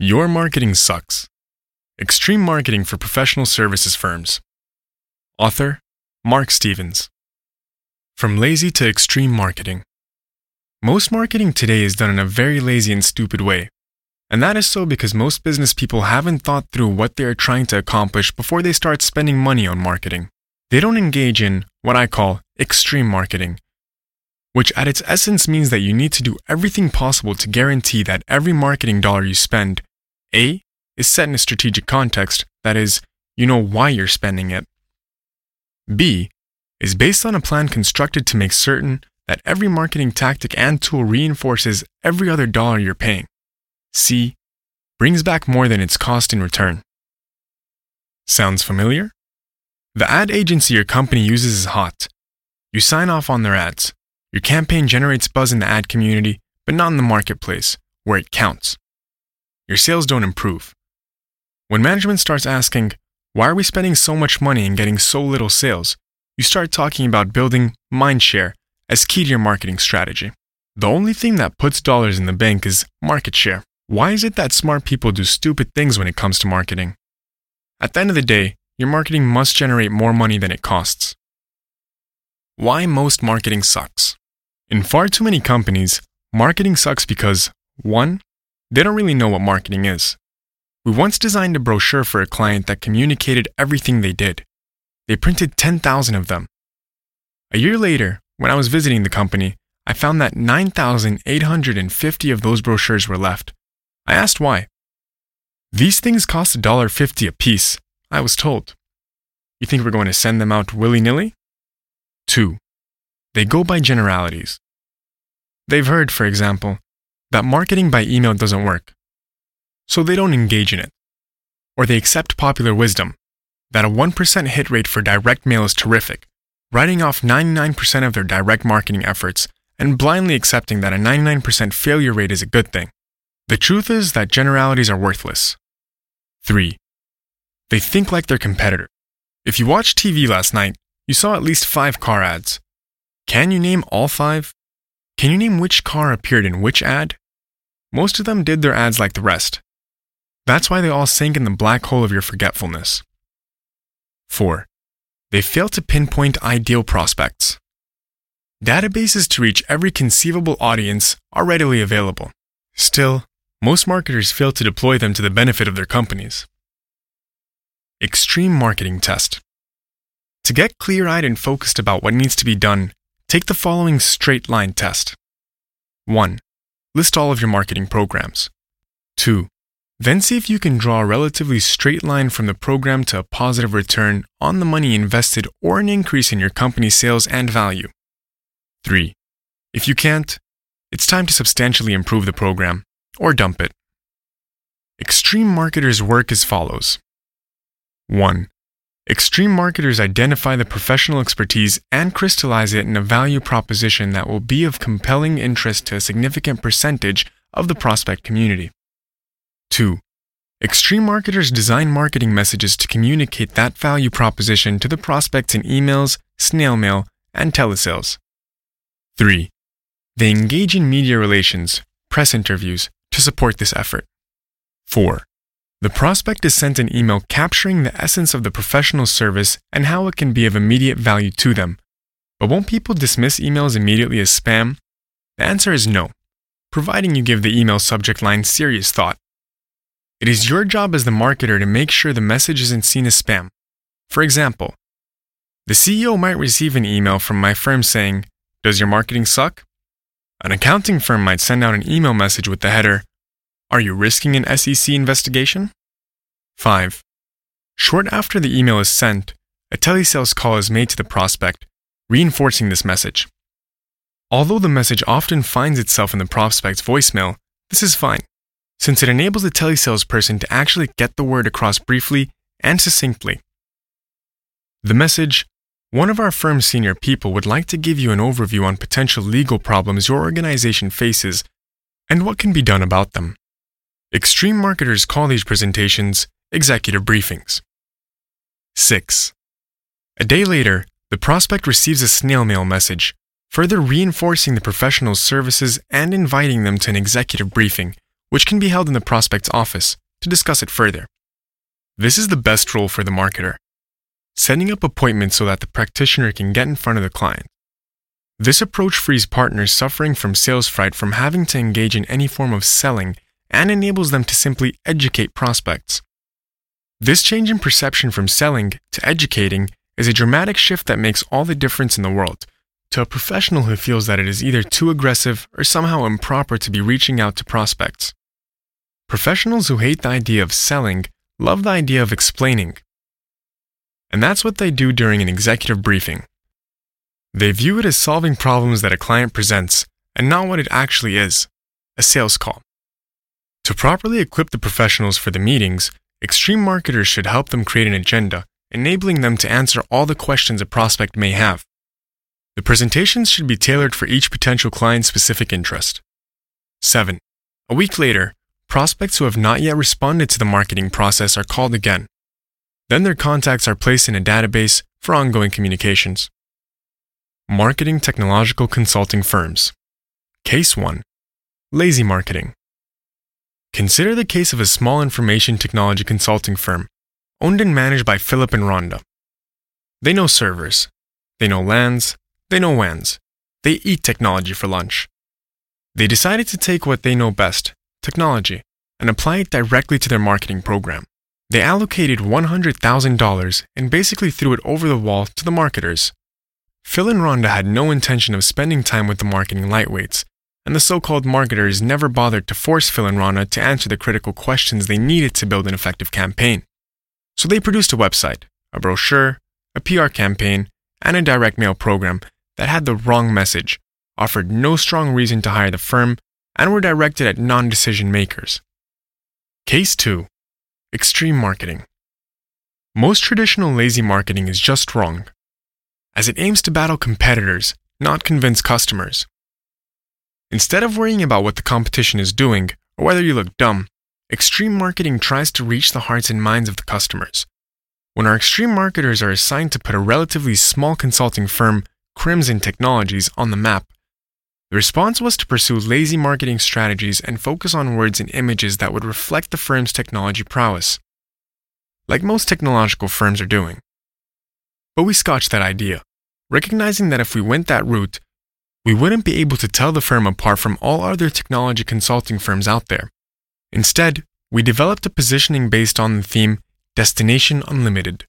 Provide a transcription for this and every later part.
Your Marketing Sucks. Extreme Marketing for Professional Services Firms. Author, Mark Stevens. From Lazy to Extreme Marketing. Most marketing today is done in a very lazy and stupid way. And that is so because most business people haven't thought through what they are trying to accomplish before they start spending money on marketing. They don't engage in what I call extreme marketing, which at its essence means that you need to do everything possible to guarantee that every marketing dollar you spend, A, is set in a strategic context, that is, you know why you're spending it. B, is based on a plan constructed to make certain that every marketing tactic and tool reinforces every other dollar you're paying. C, brings back more than its cost in return. Sounds familiar? The ad agency your company uses is hot. You sign off on their ads. Your campaign generates buzz in the ad community, but not in the marketplace, where it counts. Your sales don't improve. When management starts asking, why are we spending so much money and getting so little sales? You start talking about building mind share as key to your marketing strategy. The only thing that puts dollars in the bank is market share. Why is it that smart people do stupid things when it comes to marketing? At the end of the day, your marketing must generate more money than it costs. Why most marketing sucks? In far too many companies, marketing sucks because 1. They don't really know what marketing is. We once designed a brochure for a client that communicated everything they did. They printed 10,000 of them. A year later, when I was visiting the company, I found that 9,850 of those brochures were left. I asked why. These things cost $1.50 a piece, I was told. You think we're going to send them out willy-nilly? 2. They go by generalities. They've heard, for example, that marketing by email doesn't work, so they don't engage in it. Or they accept popular wisdom, that a 1% hit rate for direct mail is terrific, writing off 99% of their direct marketing efforts and blindly accepting that a 99% failure rate is a good thing. The truth is that generalities are worthless. 3. They think like their competitor. If you watched TV last night, you saw at least 5 car ads. Can you name all 5? Can you name which car appeared in which ad? Most of them did their ads like the rest. That's why they all sank in the black hole of your forgetfulness. 4. They fail to pinpoint ideal prospects. Databases to reach every conceivable audience are readily available. Still, most marketers fail to deploy them to the benefit of their companies. Extreme Marketing Test. To get clear-eyed and focused about what needs to be done, take the following straight-line test. 1. List all of your marketing programs. 2. Then see if you can draw a relatively straight line from the program to a positive return on the money invested or an increase in your company's sales and value. 3. If you can't, it's time to substantially improve the program or dump it. Extreme marketers work as follows. 1. Extreme marketers identify the professional expertise and crystallize it in a value proposition that will be of compelling interest to a significant percentage of the prospect community. 2. Extreme marketers design marketing messages to communicate that value proposition to the prospects in emails, snail mail, and telesales. 3. They engage in media relations, press interviews, to support this effort. 4. The prospect is sent an email capturing the essence of the professional service and how it can be of immediate value to them. But won't people dismiss emails immediately as spam? The answer is no, providing you give the email subject line serious thought. It is your job as the marketer to make sure the message isn't seen as spam. For example, the CEO might receive an email from my firm saying, "Does your marketing suck?" An accounting firm might send out an email message with the header, "Are you risking an SEC investigation?" 5. Short after the email is sent, a telesales call is made to the prospect, reinforcing this message. Although the message often finds itself in the prospect's voicemail, this is fine, since it enables the telesalesperson to actually get the word across briefly and succinctly. The message, "One of our firm's senior people would like to give you an overview on potential legal problems your organization faces and what can be done about them." Extreme marketers call these presentations executive briefings. 6. A day later, the prospect receives a snail mail message, further reinforcing the professional's services and inviting them to an executive briefing, which can be held in the prospect's office to discuss it further. This is the best role for the marketer, setting up appointments so that the practitioner can get in front of the client. This approach frees partners suffering from sales fright from having to engage in any form of selling and enables them to simply educate prospects. This change in perception from selling to educating is a dramatic shift that makes all the difference in the world to a professional who feels that it is either too aggressive or somehow improper to be reaching out to prospects. Professionals who hate the idea of selling love the idea of explaining. And that's what they do during an executive briefing. They view it as solving problems that a client presents and not what it actually is, a sales call. To properly equip the professionals for the meetings, extreme marketers should help them create an agenda, enabling them to answer all the questions a prospect may have. The presentations should be tailored for each potential client's specific interest. 7. A week later, prospects who have not yet responded to the marketing process are called again. Then their contacts are placed in a database for ongoing communications. Marketing technological consulting firms. Case 1. Lazy marketing. Consider the case of a small information technology consulting firm, owned and managed by Philip and Rhonda. They know servers. They know LANs. They know WANs. They eat technology for lunch. They decided to take what they know best, technology, and apply it directly to their marketing program. They allocated $100,000 and basically threw it over the wall to the marketers. Phil and Rhonda had no intention of spending time with the marketing lightweights, and the so-called marketers never bothered to force Phil and Rhonda to answer the critical questions they needed to build an effective campaign. So they produced a website, a brochure, a PR campaign, and a direct mail program that had the wrong message, offered no strong reason to hire the firm, and were directed at non-decision makers. Case 2. Extreme marketing. Most traditional lazy marketing is just wrong, as it aims to battle competitors, not convince customers. Instead of worrying about what the competition is doing or whether you look dumb, extreme marketing tries to reach the hearts and minds of the customers. When our extreme marketers are assigned to put a relatively small consulting firm, Crimson Technologies, on the map, the response was to pursue lazy marketing strategies and focus on words and images that would reflect the firm's technology prowess, like most technological firms are doing. But we scotched that idea, recognizing that if we went that route, we wouldn't be able to tell the firm apart from all other technology consulting firms out there. Instead, we developed a positioning based on the theme Destination Unlimited.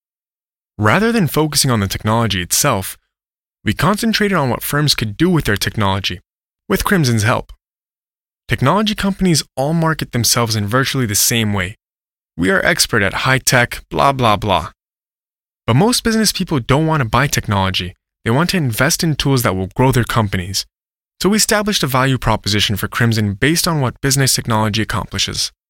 Rather than focusing on the technology itself, we concentrated on what firms could do with their technology, with Crimson's help. Technology companies all market themselves in virtually the same way. We are expert at high-tech, blah blah blah. But most business people don't want to buy technology. They want to invest in tools that will grow their companies. So we established a value proposition for Crimson based on what business technology accomplishes.